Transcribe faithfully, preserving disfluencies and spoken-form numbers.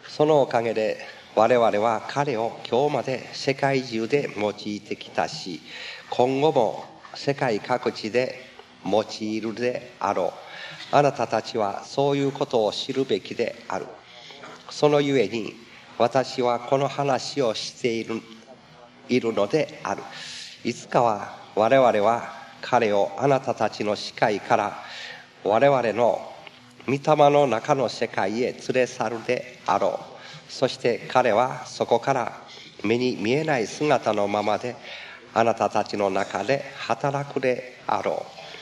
そのおかげで我々は彼を今日まで世界中で用いてきたし、今後も世界各地で用いるであろう。あなたたちはそういうことを知るべきである。そのゆえに私はこの話をしている、いるのである。いつかは我々は彼をあなたたちの視界から我々の御霊の中の世界へ連れ去るであろう。そして彼はそこから目に見えない姿のままであなたたちの中で働くであろう。